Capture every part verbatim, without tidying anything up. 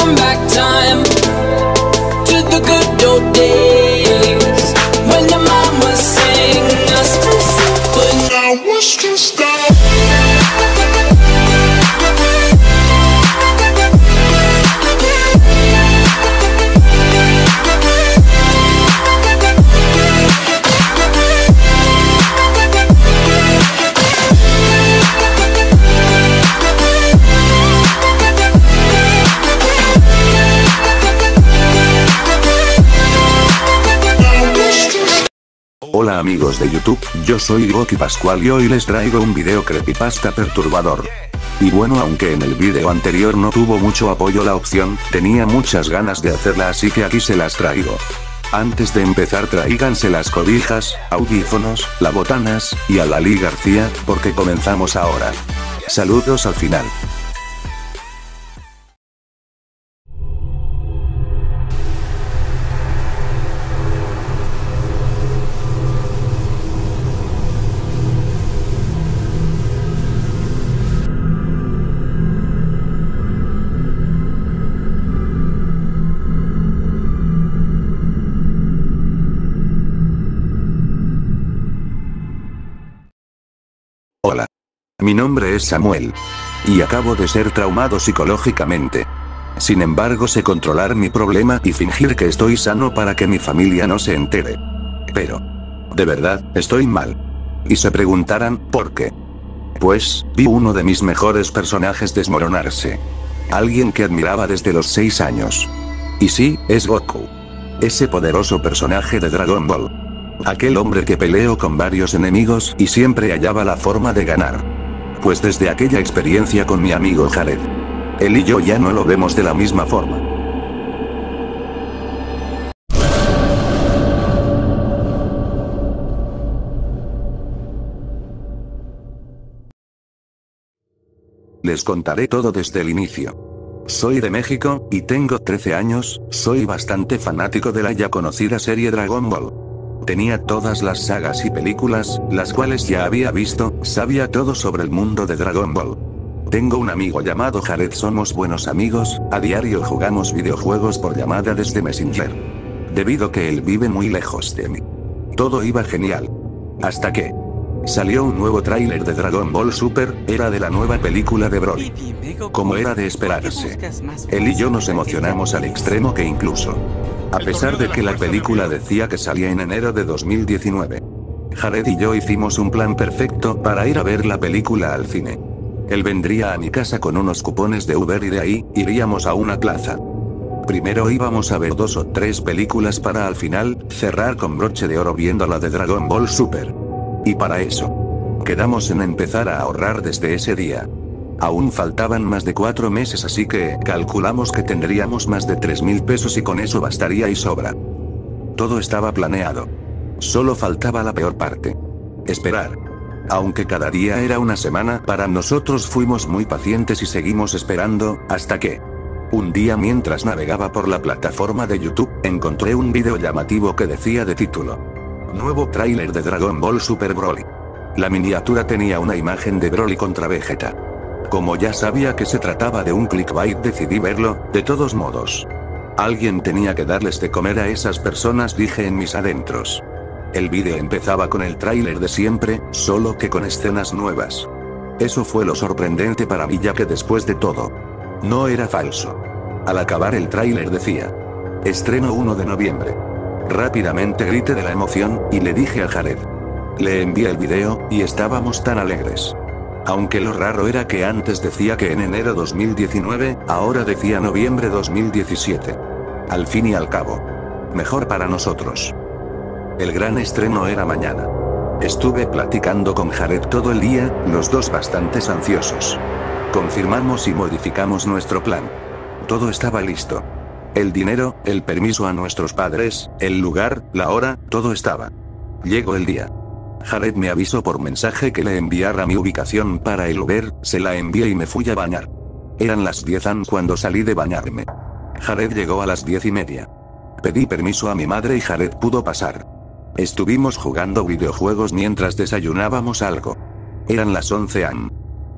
turn back time to the good old days when the mama sang us to sleep, but now it's just stop. Hola amigos de YouTube, yo soy Goki Pascual y hoy les traigo un video creepypasta perturbador. Y bueno, aunque en el video anterior no tuvo mucho apoyo la opción, tenía muchas ganas de hacerla, así que aquí se las traigo. Antes de empezar, tráiganse las cobijas, audífonos, la botanas, y a Lali García, porque comenzamos ahora. Saludos al final. Hola. Mi nombre es Samuel. Y acabo de ser traumado psicológicamente. Sin embargo, sé controlar mi problema y fingir que estoy sano para que mi familia no se entere. Pero, de verdad, estoy mal. Y se preguntarán, ¿por qué? Pues, vi uno de mis mejores personajes desmoronarse. Alguien que admiraba desde los seis años. Y sí, es Goku. Ese poderoso personaje de Dragon Ball. Aquel hombre que peleó con varios enemigos y siempre hallaba la forma de ganar. Pues desde aquella experiencia con mi amigo Jared, él y yo ya no lo vemos de la misma forma. Les contaré todo desde el inicio. Soy de México, y tengo trece años, soy bastante fanático de la ya conocida serie Dragon Ball. Tenía todas las sagas y películas, las cuales ya había visto, sabía todo sobre el mundo de Dragon Ball. Tengo un amigo llamado Jared, somos buenos amigos, a diario jugamos videojuegos por llamada desde Messenger. Debido que él vive muy lejos de mí. Todo iba genial. Hasta que salió un nuevo tráiler de Dragon Ball Super, era de la nueva película de Broly. Como era de esperarse, él y yo nos emocionamos al extremo que incluso, a pesar de que la película decía que salía en enero de dos mil diecinueve, Jared y yo hicimos un plan perfecto para ir a ver la película al cine. Él vendría a mi casa con unos cupones de Uber y de ahí, iríamos a una plaza. Primero íbamos a ver dos o tres películas para al final, cerrar con broche de oro viendo la de Dragon Ball Super. Y para eso, quedamos en empezar a ahorrar desde ese día. Aún faltaban más de cuatro meses, así que calculamos que tendríamos más de tres mil pesos y con eso bastaría y sobra. Todo estaba planeado. Solo faltaba la peor parte. Esperar. Aunque cada día era una semana, para nosotros fuimos muy pacientes y seguimos esperando, hasta que un día, mientras navegaba por la plataforma de YouTube, encontré un video llamativo que decía de título: nuevo tráiler de Dragon Ball Super Broly. La miniatura tenía una imagen de Broly contra Vegeta. Como ya sabía que se trataba de un clickbait, decidí verlo, de todos modos. Alguien tenía que darles de comer a esas personas, dije en mis adentros. El vídeo empezaba con el tráiler de siempre, solo que con escenas nuevas. Eso fue lo sorprendente para mí, ya que después de todo, no era falso. Al acabar el tráiler decía: estreno uno de noviembre. Rápidamente grité de la emoción, y le dije a Jared. Le envié el video, y estábamos tan alegres. Aunque lo raro era que antes decía que en enero dos mil diecinueve, ahora decía noviembre dos mil diecisiete. Al fin y al cabo, mejor para nosotros. El gran estreno era mañana. Estuve platicando con Jared todo el día, los dos bastante ansiosos. Confirmamos y modificamos nuestro plan. Todo estaba listo. El dinero, el permiso a nuestros padres, el lugar, la hora, todo estaba. Llegó el día. Jared me avisó por mensaje que le enviara mi ubicación para el Uber, se la envié y me fui a bañar. Eran las diez am cuando salí de bañarme. Jared llegó a las diez y media. Pedí permiso a mi madre y Jared pudo pasar. Estuvimos jugando videojuegos mientras desayunábamos algo. Eran las once am.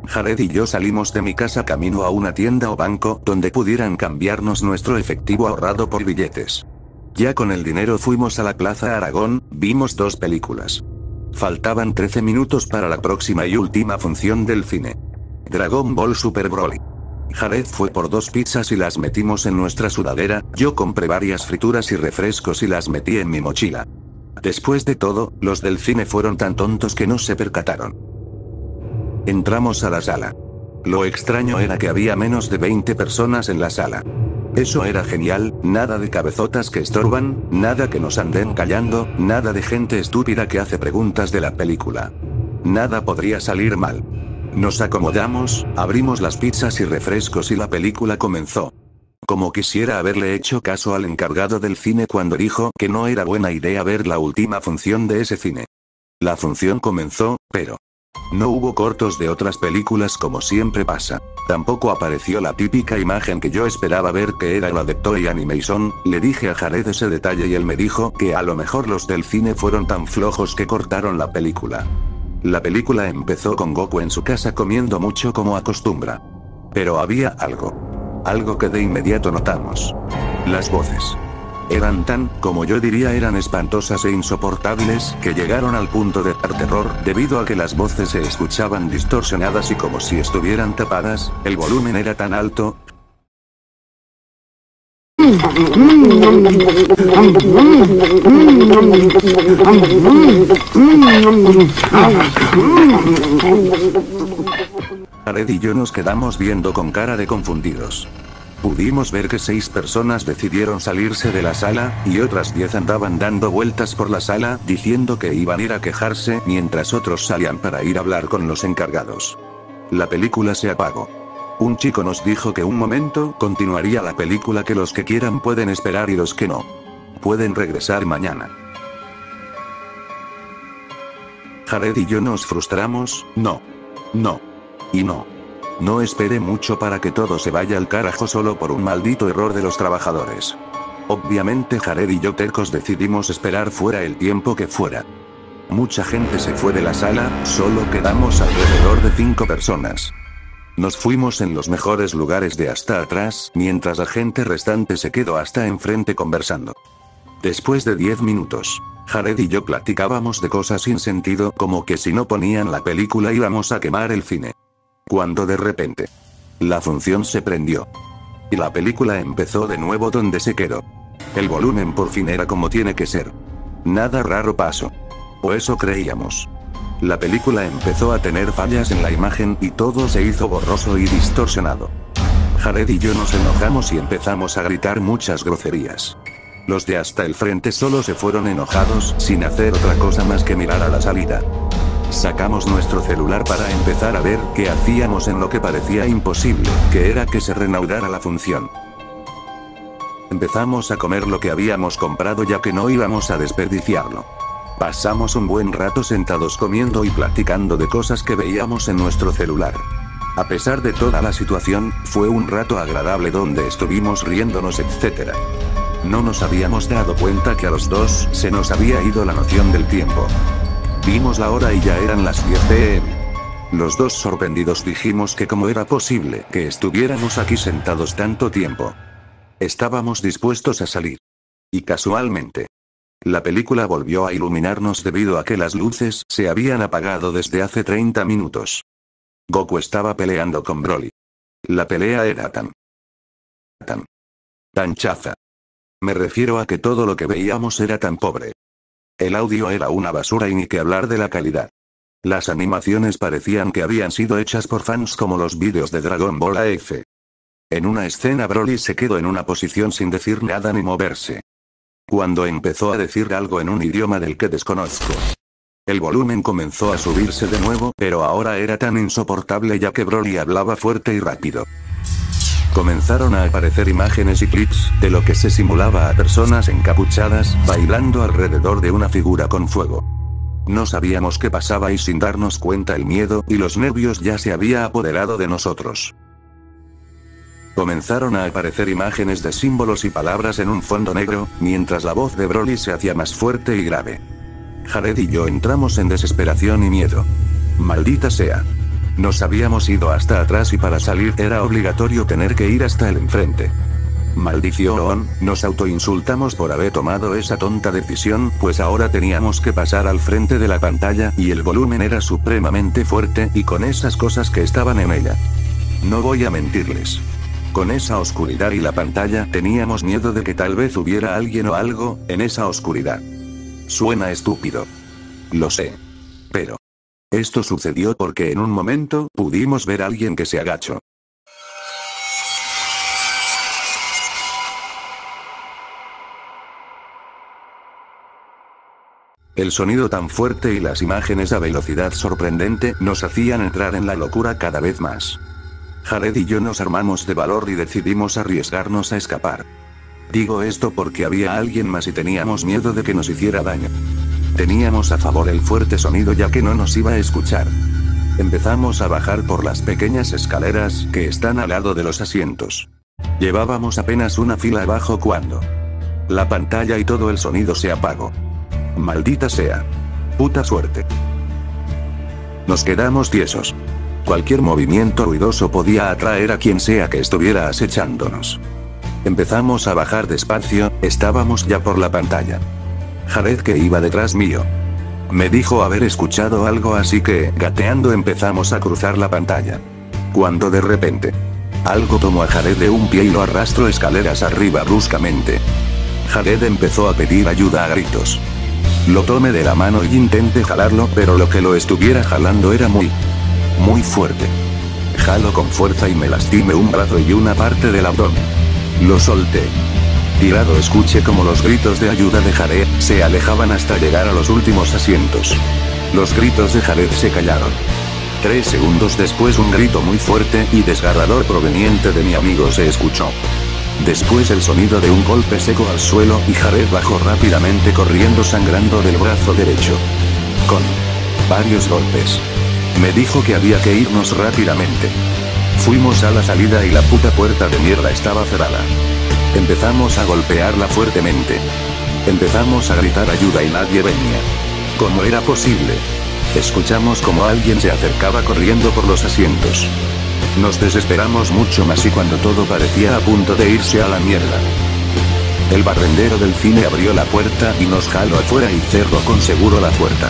Jared y yo salimos de mi casa camino a una tienda o banco donde pudieran cambiarnos nuestro efectivo ahorrado por billetes. Ya con el dinero fuimos a la Plaza Aragón, vimos dos películas. Faltaban trece minutos para la próxima y última función del cine. Dragon Ball Super Broly. Jared fue por dos pizzas y las metimos en nuestra sudadera, yo compré varias frituras y refrescos y las metí en mi mochila. Después de todo, los del cine fueron tan tontos que no se percataron. Entramos a la sala. Lo extraño era que había menos de veinte personas en la sala. Eso era genial, nada de cabezotas que estorban, nada que nos anden callando, nada de gente estúpida que hace preguntas de la película. Nada podría salir mal. Nos acomodamos, abrimos las pizzas y refrescos y la película comenzó. Como quisiera haberle hecho caso al encargado del cine cuando dijo que no era buena idea ver la última función de ese cine. La función comenzó, pero no hubo cortos de otras películas como siempre pasa. Tampoco apareció la típica imagen que yo esperaba ver, que era la de Toei Animation. Le dije a Jared ese detalle y él me dijo que a lo mejor los del cine fueron tan flojos que cortaron la película. La película empezó con Goku en su casa comiendo mucho como acostumbra. Pero había algo. Algo que de inmediato notamos. Las voces. Eran tan, como yo diría, eran espantosas e insoportables, que llegaron al punto de dar terror, debido a que las voces se escuchaban distorsionadas y como si estuvieran tapadas, el volumen era tan alto. Jared y yo nos quedamos viendo con cara de confundidos. Pudimos ver que seis personas decidieron salirse de la sala, y otras diez andaban dando vueltas por la sala, diciendo que iban a ir a quejarse, mientras otros salían para ir a hablar con los encargados. La película se apagó. Un chico nos dijo que un momento continuaría la película, que los que quieran pueden esperar y los que no pueden regresar mañana. Jared y yo nos frustramos, no, no, y no. No esperé mucho para que todo se vaya al carajo solo por un maldito error de los trabajadores. Obviamente Jared y yo tercos decidimos esperar fuera el tiempo que fuera. Mucha gente se fue de la sala, solo quedamos alrededor de cinco personas. Nos fuimos en los mejores lugares de hasta atrás, mientras la gente restante se quedó hasta enfrente conversando. Después de diez minutos, Jared y yo platicábamos de cosas sin sentido, como que si no ponían la película íbamos a quemar el cine. Cuando de repente, la función se prendió. Y la película empezó de nuevo donde se quedó. El volumen por fin era como tiene que ser. Nada raro pasó. O eso creíamos. La película empezó a tener fallas en la imagen y todo se hizo borroso y distorsionado. Jared y yo nos enojamos y empezamos a gritar muchas groserías. Los de hasta el frente solo se fueron enojados, sin hacer otra cosa más que mirar a la salida. Sacamos nuestro celular para empezar a ver qué hacíamos en lo que parecía imposible, que era que se reanudara la función. Empezamos a comer lo que habíamos comprado ya que no íbamos a desperdiciarlo. Pasamos un buen rato sentados comiendo y platicando de cosas que veíamos en nuestro celular. A pesar de toda la situación, fue un rato agradable donde estuvimos riéndonos, etcétera. No nos habíamos dado cuenta que a los dos se nos había ido la noción del tiempo. Vimos la hora y ya eran las diez de la noche. Los dos sorprendidos dijimos que cómo era posible que estuviéramos aquí sentados tanto tiempo. Estábamos dispuestos a salir. Y casualmente, la película volvió a iluminarnos debido a que las luces se habían apagado desde hace treinta minutos. Goku estaba peleando con Broly. La pelea era tan... tan... tan chafa. Me refiero a que todo lo que veíamos era tan pobre. El audio era una basura y ni que hablar de la calidad. Las animaciones parecían que habían sido hechas por fans como los vídeos de Dragon Ball A F. En una escena Broly se quedó en una posición sin decir nada ni moverse. Cuando empezó a decir algo en un idioma del que desconozco, el volumen comenzó a subirse de nuevo, pero ahora era tan insoportable ya que Broly hablaba fuerte y rápido. Comenzaron a aparecer imágenes y clips de lo que se simulaba a personas encapuchadas, bailando alrededor de una figura con fuego. No sabíamos qué pasaba y sin darnos cuenta el miedo y los nervios ya se había apoderado de nosotros. Comenzaron a aparecer imágenes de símbolos y palabras en un fondo negro, mientras la voz de Broly se hacía más fuerte y grave. Jared y yo entramos en desesperación y miedo. Maldita sea. Nos habíamos ido hasta atrás y para salir era obligatorio tener que ir hasta el enfrente. Maldición, nos autoinsultamos por haber tomado esa tonta decisión, pues ahora teníamos que pasar al frente de la pantalla y el volumen era supremamente fuerte y con esas cosas que estaban en ella. No voy a mentirles. Con esa oscuridad y la pantalla teníamos miedo de que tal vez hubiera alguien o algo en esa oscuridad. Suena estúpido. Lo sé. Pero esto sucedió porque en un momento pudimos ver a alguien que se agachó. El sonido tan fuerte y las imágenes a velocidad sorprendente nos hacían entrar en la locura cada vez más. Jared y yo nos armamos de valor y decidimos arriesgarnos a escapar. Digo esto porque había alguien más y teníamos miedo de que nos hiciera daño. Teníamos a favor el fuerte sonido ya que no nos iba a escuchar. Empezamos a bajar por las pequeñas escaleras que están al lado de los asientos. Llevábamos apenas una fila abajo cuando la pantalla y todo el sonido se apagó. Maldita sea. Puta suerte. Nos quedamos tiesos. Cualquier movimiento ruidoso podía atraer a quien sea que estuviera acechándonos. Empezamos a bajar despacio, estábamos ya por la pantalla. Jared, que iba detrás mío, me dijo haber escuchado algo, así que, gateando, empezamos a cruzar la pantalla. Cuando de repente, algo tomó a Jared de un pie y lo arrastró escaleras arriba bruscamente. Jared empezó a pedir ayuda a gritos. Lo tomé de la mano y intenté jalarlo, pero lo que lo estuviera jalando era muy, muy fuerte. Jalo con fuerza y me lastimé un brazo y una parte del abdomen. Lo solté. Tirado escuché como los gritos de ayuda de Jared se alejaban hasta llegar a los últimos asientos. Los gritos de Jared se callaron. Tres segundos después un grito muy fuerte y desgarrador proveniente de mi amigo se escuchó. Después el sonido de un golpe seco al suelo y Jared bajó rápidamente corriendo sangrando del brazo derecho. Con varios golpes. Me dijo que había que irnos rápidamente. Fuimos a la salida y la puta puerta de mierda estaba cerrada. Empezamos a golpearla fuertemente. Empezamos a gritar ayuda y nadie venía. ¿Cómo era posible? Escuchamos como alguien se acercaba corriendo por los asientos. Nos desesperamos mucho más y cuando todo parecía a punto de irse a la mierda, el barrendero del cine abrió la puerta y nos jaló afuera y cerró con seguro la puerta.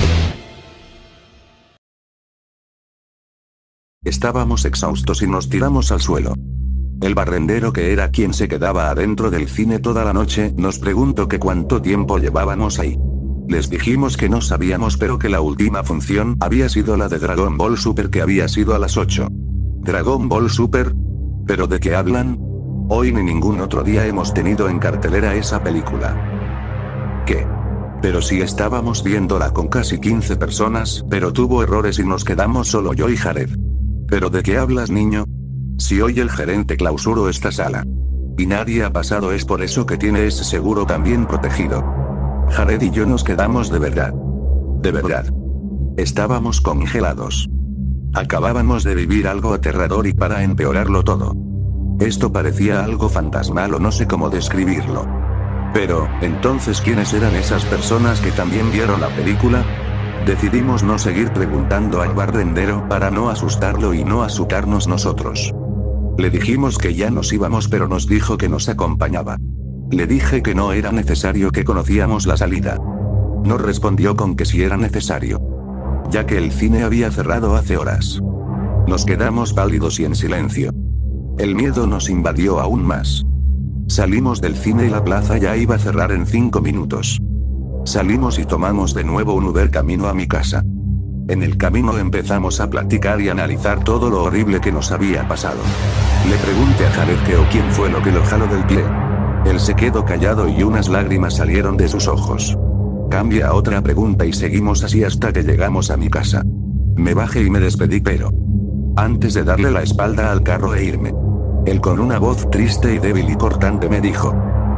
Estábamos exhaustos y nos tiramos al suelo. El barrendero, que era quien se quedaba adentro del cine toda la noche, nos preguntó que cuánto tiempo llevábamos ahí. Les dijimos que no sabíamos, pero que la última función había sido la de Dragon Ball Super, que había sido a las ocho. ¿Dragon Ball Super? ¿Pero de qué hablan? Hoy ni ningún otro día hemos tenido en cartelera esa película. ¿Qué? Pero si estábamos viéndola con casi quince personas, pero tuvo errores y nos quedamos solo yo y Jared. ¿Pero de qué hablas, niño? Si hoy el gerente clausuró esta sala y nadie ha pasado, es por eso que tiene ese seguro también protegido. Jared y yo nos quedamos de verdad. De verdad. Estábamos congelados. Acabábamos de vivir algo aterrador y para empeorarlo todo, esto parecía algo fantasmal o no sé cómo describirlo. Pero, entonces, ¿quiénes eran esas personas que también vieron la película? Decidimos no seguir preguntando al barrendero para no asustarlo y no asustarnos nosotros. Le dijimos que ya nos íbamos, pero nos dijo que nos acompañaba. Le dije que no era necesario, que conocíamos la salida. Nos respondió con que sí era necesario, ya que el cine había cerrado hace horas. Nos quedamos pálidos y en silencio. El miedo nos invadió aún más. Salimos del cine y la plaza ya iba a cerrar en cinco minutos. Salimos y tomamos de nuevo un Uber camino a mi casa. En el camino empezamos a platicar y analizar todo lo horrible que nos había pasado. Le pregunté a Jared qué o quién fue lo que lo jaló del pie. Él se quedó callado y unas lágrimas salieron de sus ojos. Cambia a otra pregunta y seguimos así hasta que llegamos a mi casa. Me bajé y me despedí, pero antes de darle la espalda al carro e irme, él con una voz triste y débil y cortante me dijo: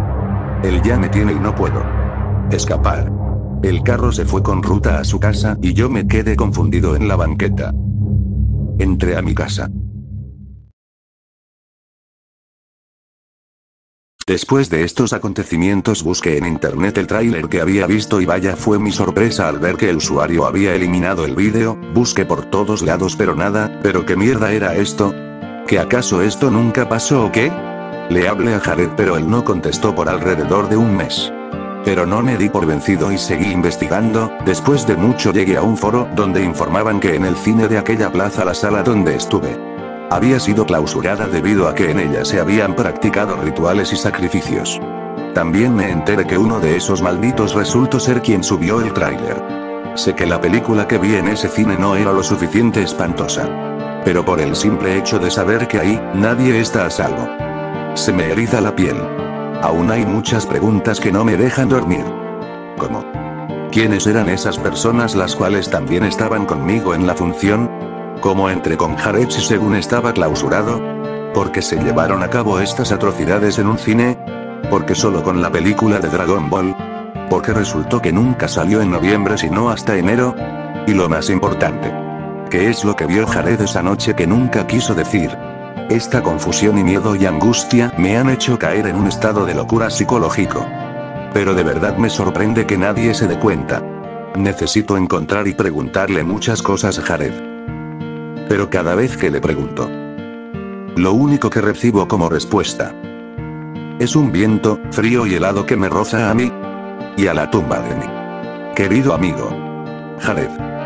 él ya me tiene y no puedo escapar. El carro se fue con ruta a su casa y yo me quedé confundido en la banqueta. Entré a mi casa. Después de estos acontecimientos busqué en internet el tráiler que había visto y vaya fue mi sorpresa al ver que el usuario había eliminado el vídeo. Busqué por todos lados pero nada. ¿Pero qué mierda era esto? ¿Que acaso esto nunca pasó o qué? Le hablé a Jared pero él no contestó por alrededor de un mes. Pero no me di por vencido y seguí investigando. Después de mucho llegué a un foro donde informaban que en el cine de aquella plaza la sala donde estuve había sido clausurada debido a que en ella se habían practicado rituales y sacrificios. También me enteré que uno de esos malditos resultó ser quien subió el tráiler. Sé que la película que vi en ese cine no era lo suficiente espantosa. Pero por el simple hecho de saber que ahí, nadie está a salvo. Se me eriza la piel. Aún hay muchas preguntas que no me dejan dormir. ¿Cómo? ¿Quiénes eran esas personas las cuales también estaban conmigo en la función? ¿Cómo entré con Jared si según estaba clausurado? ¿Por qué se llevaron a cabo estas atrocidades en un cine? ¿Por qué solo con la película de Dragon Ball? ¿Por qué resultó que nunca salió en noviembre sino hasta enero? Y lo más importante, ¿qué es lo que vio Jared esa noche que nunca quiso decir? Esta confusión y miedo y angustia me han hecho caer en un estado de locura psicológico. Pero de verdad me sorprende que nadie se dé cuenta. Necesito encontrar y preguntarle muchas cosas a Jared. Pero cada vez que le pregunto, lo único que recibo como respuesta es un viento frío y helado que me roza a mí y a la tumba de mi querido amigo Jared.